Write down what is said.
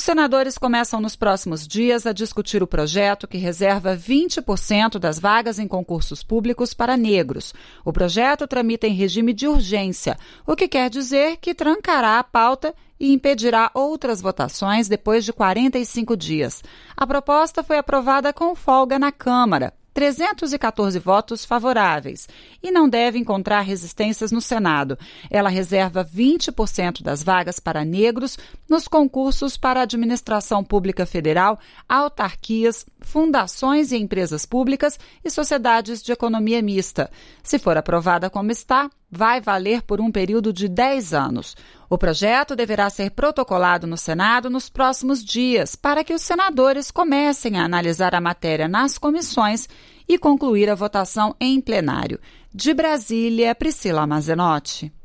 Os senadores começam nos próximos dias a discutir o projeto que reserva 20% das vagas em concursos públicos para negros. O projeto tramita em regime de urgência, o que quer dizer que trancará a pauta e impedirá outras votações depois de 45 dias. A proposta foi aprovada com folga na Câmara, 314 votos favoráveis, e não deve encontrar resistências no Senado. Ela reserva 20% das vagas para negros nos concursos para a administração pública federal, autarquias, fundações e empresas públicas e sociedades de economia mista. Se for aprovada como está, vai valer por um período de 10 anos. O projeto deverá ser protocolado no Senado nos próximos dias, para que os senadores comecem a analisar a matéria nas comissões e concluir a votação em plenário. De Brasília, Priscila Mazenotti.